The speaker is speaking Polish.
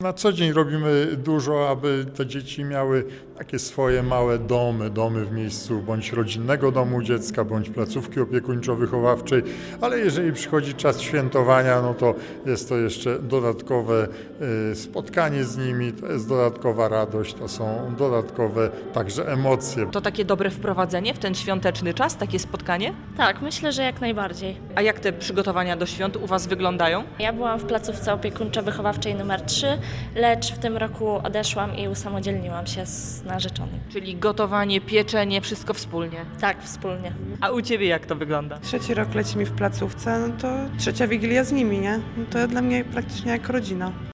Na co dzień robimy dużo, aby te dzieci miały takie swoje małe domy w miejscu bądź rodzinnego domu dziecka, bądź placówki opiekuńczo-wychowawczej, ale jeżeli przychodzi czas świętowania, no to jest to jeszcze dodatkowe spotkanie z nimi, to jest dodatkowa radość, to są dodatkowe także emocje. To takie dobre wprowadzenie w ten świąteczny czas, takie spotkanie? Tak, myślę, że jak najbardziej. A jak te przygotowania do świąt u Was wyglądają? Ja byłam w placówce opiekuńczo-wychowawczej numer 3, lecz w tym roku odeszłam i usamodzielniłam się z narzeczonym. Czyli gotowanie, pieczenie, wszystko wspólnie. Tak, wspólnie. A u Ciebie jak to wygląda? 3. rok lecimy w placówce, no to 3. Wigilia z nimi, nie? No to dla mnie praktycznie jak rodzina.